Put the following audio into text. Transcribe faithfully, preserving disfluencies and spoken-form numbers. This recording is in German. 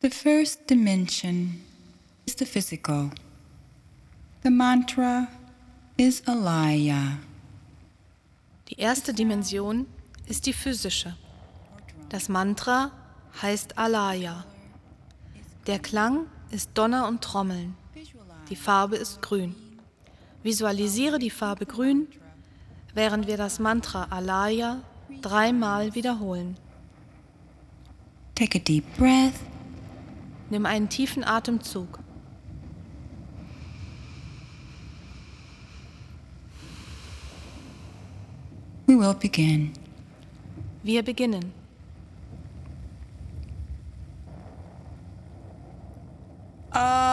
The first dimension is the physical. The mantra is Alaya. Die erste Dimension ist die physische. Das Mantra heißt Alaya. Der Klang ist Donner und Trommeln. Die Farbe ist grün. Visualisiere die Farbe grün, während wir das Mantra Alaya dreimal wiederholen. Take a deep breath. Nimm einen tiefen Atemzug. We will begin. Wir beginnen. Ah.